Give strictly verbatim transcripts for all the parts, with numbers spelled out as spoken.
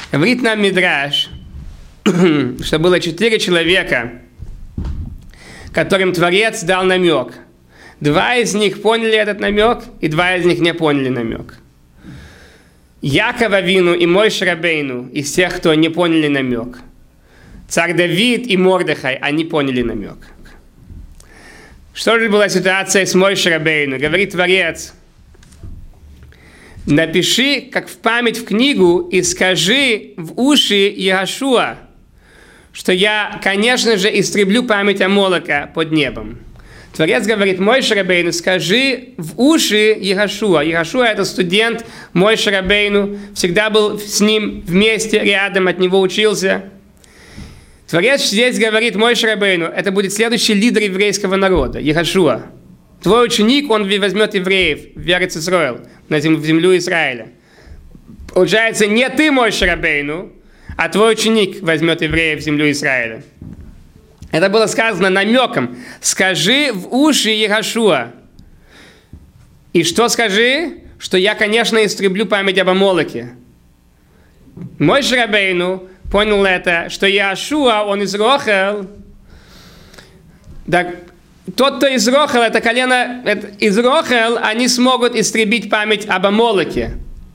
Говорит нам Мидраш, что было четыре человека, которым Творец дал намек. Два из них поняли этот намек, и два из них не поняли намек. Яков Авину и Моше Рабейну из тех, кто не поняли намек. Царь Давид и Мордехай, они поняли намек. Что же была ситуация с Моше Рабейну? Говорит Творец: напиши, как в память в книгу, и скажи в уши Йеошуа, что я, конечно же, истреблю память Амолека под небом. Творец говорит: Моше Рабейну, скажи в уши Йеошуа. Йеошуа — это студент Моше Рабейну, всегда был с ним вместе, рядом, от него учился. Творец здесь говорит: Моше Рабейну, это будет следующий лидер еврейского народа, Йеошуа. Твой ученик, он возьмет евреев в Эрец Исроэл, на землю, в землю Израиля. Получается, не ты, Моше Рабейну, а твой ученик возьмет евреев в землю Израиля. Это было сказано намеком. Скажи в уши Йеошуа. И что скажи? Что я, конечно, истреблю память об Амолеке. Моше Рабейну понял это, что Йеошуа, он из Рохел. Так, тот, кто из Рохел, это колено, это, из Рохел, они смогут истребить память об Амолеке.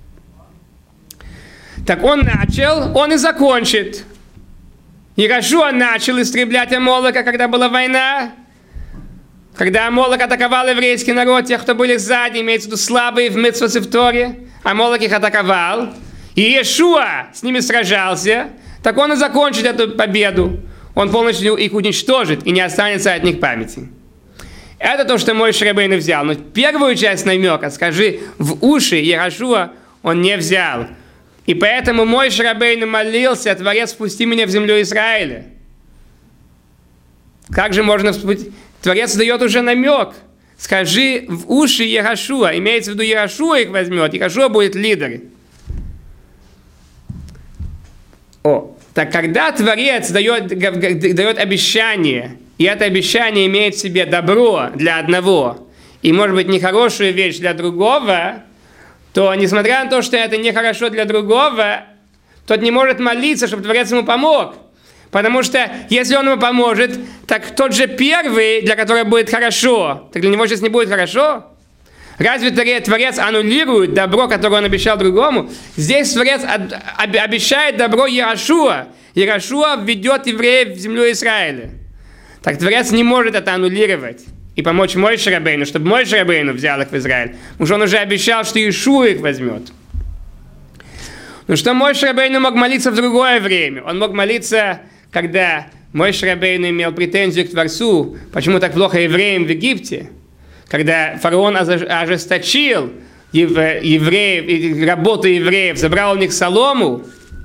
Так он начал, он и закончит. Йеошуа начал истреблять Амолека, когда была война. Когда Амолек атаковал еврейский народ, тех, кто были сзади, имеется в виду слабые в мицвот и в Торе, Амолек их атаковал. И Йеошуа с ними сражался. Так он и закончит эту победу. Он полностью их уничтожит, и не останется от них памяти. Это то, что Моше Рабейну взял. Но первую часть намека, скажи в уши Йеошуа, он не взял. И поэтому Моше Рабейну молился: Творец, впусти меня в землю Израиля. Как же можно впустить? Творец дает уже намек. Скажи в уши Йеошуа. Имеется в виду, Йеошуа их возьмет. Йеошуа будет лидером. О, так когда Творец дает, дает обещание, и это обещание имеет в себе добро для одного, и, может быть, нехорошую вещь для другого, то, несмотря на то, что это нехорошо для другого, тот не может молиться, чтобы Творец ему помог. Потому что, если он ему поможет, так тот же первый, для которого будет хорошо, так для него сейчас не будет хорошо. Разве Творец аннулирует добро, которое он обещал другому? Здесь Творец обещает добро Йеошуа. Йеошуа введет евреев в землю Израиля. Так Творец не может это аннулировать и помочь Моше Рабейну, чтобы Моше Рабейну взял их в Израиль. Потому что он уже обещал, что Йеошуа их возьмет. Но что Моше Рабейну мог молиться в другое время? Он мог молиться, когда Моше Рабейну имел претензию к Творцу, почему так плохо евреям в Египте, когда фараон ожесточил евреев, работу евреев, забрал у них солому.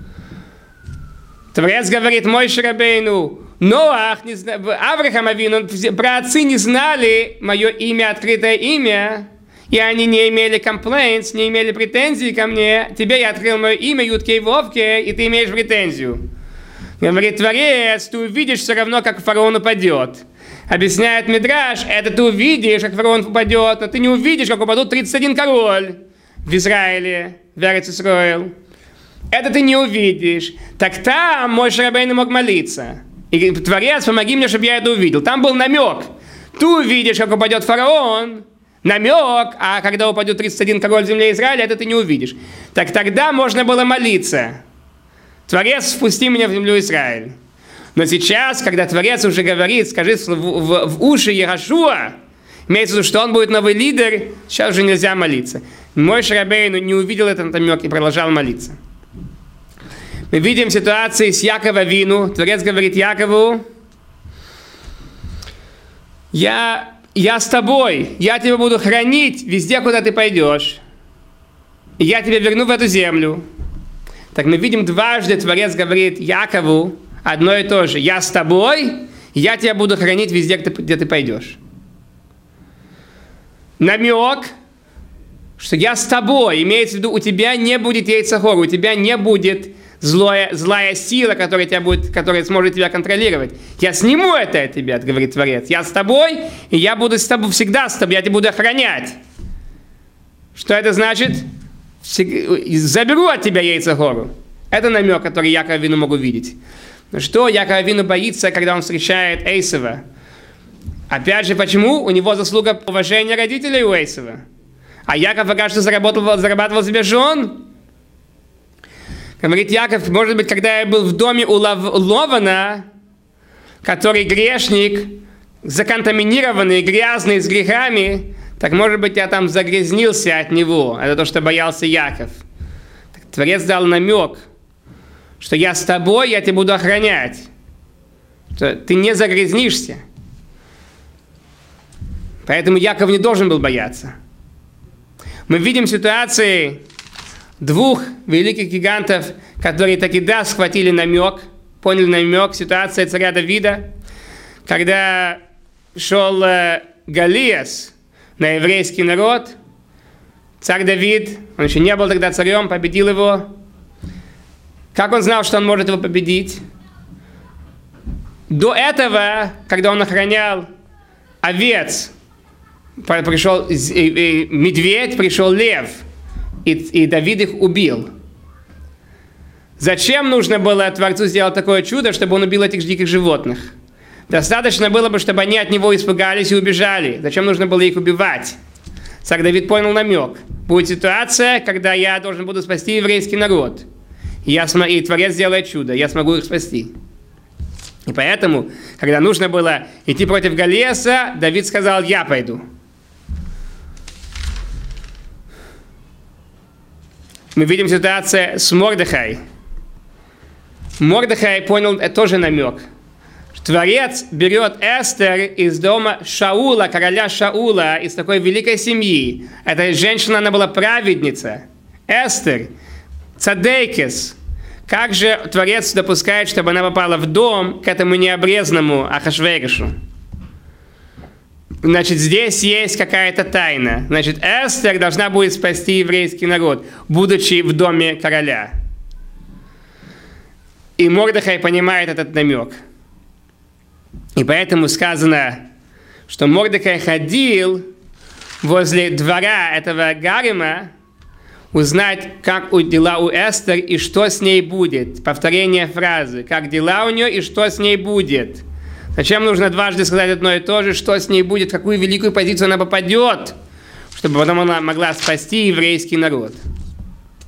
Творец говорит Моше Рабейну: Ноах, не зна... Авраам Авину, праотцы не знали мое имя, открытое имя, и они не имели комплейнс, не имели претензий ко мне. Тебе я открыл мое имя, Ютке и Вовке, и ты имеешь претензию. Говорит Творец: ты увидишь все равно, как фараон упадет. Объясняет Мидраш: это ты увидишь, как фараон упадет, но ты не увидишь, как упадут тридцать один король в Израиле, в Эрец Исроэл. Это ты не увидишь. Так там Моше Рабейну мог молиться. И Творец, помоги мне, чтобы я это увидел. Там был намек. Ты увидишь, как упадет фараон. Намек. А когда упадет тридцать один король в земле Израиля, это ты не увидишь. Так тогда можно было молиться: Творец, впусти меня в землю Израиля. Но сейчас, когда Творец уже говорит: скажи в, в, в уши Йеошуа, имеется в виду, что он будет новый лидер, сейчас уже нельзя молиться. Моше Рабейну не увидел этот намек и продолжал молиться. Мы видим ситуацию с Яковом Авину. Творец говорит Якову: я, я с тобой, я тебя буду хранить везде, куда ты пойдешь. И я тебя верну в эту землю. Так мы видим, дважды Творец говорит Якову одно и то же: я с тобой, я тебя буду хранить везде, где ты пойдешь. Намек, что я с тобой, имеется в виду, у тебя не будет яйцехора, у тебя не будет злая, злая сила, которая, тебя будет, которая сможет тебя контролировать. Я сниму это от тебя, говорит Творец. Я с тобой, и я буду с тобой, всегда с тобой, я тебя буду охранять. Что это значит? Заберу от тебя яйцехору. Это намек, который Яков Авину мог увидеть. Но что Яков Авину боится, когда он встречает Эйсова? Опять же, почему? У него заслуга уважения родителей у Эйсова. А Яков, оказывается, зарабатывал, зарабатывал себе жен. Говорит Яков, может быть, когда я был в доме у Лована, который грешник, законтаминированный, грязный, с грехами, так, может быть, я там загрязнился от него. Это то, что боялся Яков. Так, Творец дал намек, что я с тобой, я тебя буду охранять. Что ты не загрязнишься. Поэтому Яков не должен был бояться. Мы видим ситуации двух великих гигантов, которые таки да схватили намек, поняли намек, ситуация царя Давида, когда шел э, Голиас на еврейский народ, царь Давид, он еще не был тогда царем, победил его. Как он знал, что он может его победить? До этого, когда он охранял овец, пришел медведь, пришел лев, и, и Давид их убил. Зачем нужно было Творцу сделать такое чудо, чтобы он убил этих диких животных? Достаточно было бы, чтобы они от него испугались и убежали. Зачем нужно было их убивать? Царь Давид понял намек. Будет ситуация, когда я должен буду спасти еврейский народ. И, я см... и Творец сделает чудо, я смогу их спасти. И поэтому, когда нужно было идти против Голиаса, Давид сказал, я пойду. Мы видим ситуацию с Мордехай. Мордехай понял тоже намек. Творец берет Эстер из дома Шаула, короля Шаула, из такой великой семьи. Эта женщина, она была праведница. Эстер, цадейкес. Как же Творец допускает, чтобы она попала в дом к этому необрезному Ахашверишу? Значит, здесь есть какая-то тайна. Значит, Эстер должна будет спасти еврейский народ, будучи в доме короля. И Мордехай понимает этот намек. И поэтому сказано, что Мордехай ходил возле двора этого гарема, узнать, как у дела у Эстер и что с ней будет. Повторение фразы. Как дела у нее и что с ней будет. Зачем нужно дважды сказать одно и то же, что с ней будет, в какую великую позицию она попадет, чтобы потом она могла спасти еврейский народ.